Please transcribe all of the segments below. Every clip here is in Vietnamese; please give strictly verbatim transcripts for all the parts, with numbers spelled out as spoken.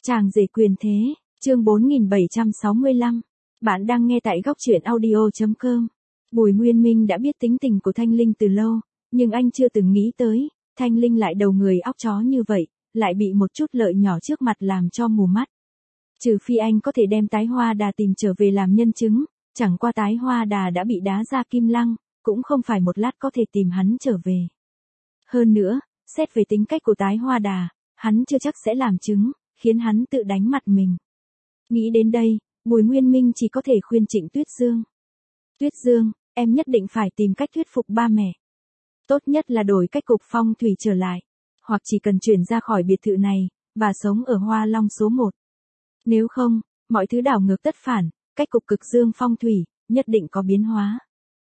Chàng rể quyền thế, chương bốn nghìn bảy trăm sáu mươi lăm. Bạn đang nghe tại góc truyện audio chấm com. Bùi Nguyên Minh đã biết tính tình của Thanh Linh từ lâu, nhưng anh chưa từng nghĩ tới, Thanh Linh lại đầu người óc chó như vậy, lại bị một chút lợi nhỏ trước mặt làm cho mù mắt. Trừ phi anh có thể đem Tái Hoa Đà tìm trở về làm nhân chứng, chẳng qua Tái Hoa Đà đã bị đá ra kim lăng, cũng không phải một lát có thể tìm hắn trở về. Hơn nữa, xét về tính cách của Tái Hoa Đà, hắn chưa chắc sẽ làm chứng, khiến hắn tự đánh mặt mình. Nghĩ đến đây, Bùi Nguyên Minh chỉ có thể khuyên Trịnh Tuyết Dương. Tuyết Dương, em nhất định phải tìm cách thuyết phục ba mẹ. Tốt nhất là đổi cách cục phong thủy trở lại, hoặc chỉ cần chuyển ra khỏi biệt thự này, và sống ở Hoa Long số một. Nếu không, mọi thứ đảo ngược tất phản, cách cục cực dương phong thủy, nhất định có biến hóa.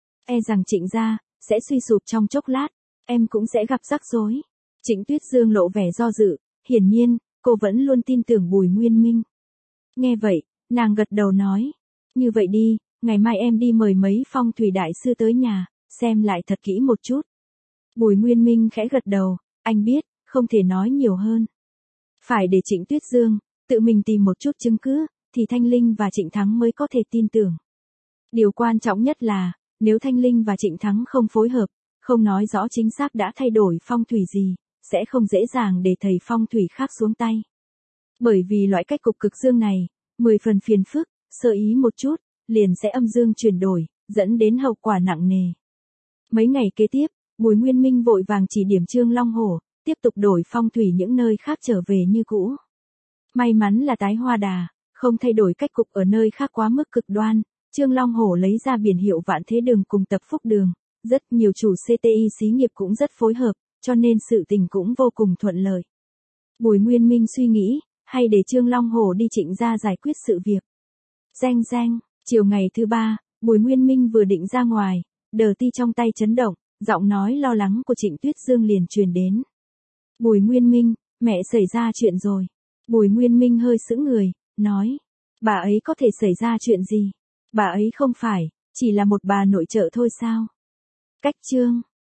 E rằng Trịnh gia sẽ suy sụp trong chốc lát, em cũng sẽ gặp rắc rối. Trịnh Tuyết Dương lộ vẻ do dự, hiển nhiên, cô vẫn luôn tin tưởng Bùi Nguyên Minh. Nghe vậy, nàng gật đầu nói, như vậy đi, ngày mai em đi mời mấy phong thủy đại sư tới nhà, xem lại thật kỹ một chút. Bùi Nguyên Minh khẽ gật đầu, anh biết, không thể nói nhiều hơn. Phải để Trịnh Tuyết Dương tự mình tìm một chút chứng cứ, thì Thanh Linh và Trịnh Thắng mới có thể tin tưởng. Điều quan trọng nhất là, nếu Thanh Linh và Trịnh Thắng không phối hợp, không nói rõ chính xác đã thay đổi phong thủy gì, sẽ không dễ dàng để thầy phong thủy khác xuống tay. Bởi vì loại cách cục cực dương này, mười phần phiền phức, sơ ý một chút, liền sẽ âm dương chuyển đổi, dẫn đến hậu quả nặng nề. Mấy ngày kế tiếp, Bùi Nguyên Minh vội vàng chỉ điểm Trương Long Hổ, tiếp tục đổi phong thủy những nơi khác trở về như cũ. May mắn là Tái Hoa Đà không thay đổi cách cục ở nơi khác quá mức cực đoan, Trương Long Hổ lấy ra biển hiệu Vạn Thế Đường cùng Tập Phúc Đường, rất nhiều chủ xê tê i xí nghiệp cũng rất phối hợp, cho nên sự tình cũng vô cùng thuận lợi. Bùi Nguyên Minh suy nghĩ, hay để Trương Long Hổ đi Trịnh gia giải quyết sự việc. Reng reng, chiều ngày thứ ba, Bùi Nguyên Minh vừa định ra ngoài, đờ ti trong tay chấn động, giọng nói lo lắng của Trịnh Tuyết Dương liền truyền đến. Bùi Nguyên Minh, mẹ xảy ra chuyện rồi. Bùi Nguyên Minh hơi sững người, nói, bà ấy có thể xảy ra chuyện gì? Bà ấy không phải, chỉ là một bà nội trợ thôi sao? Cách Trương,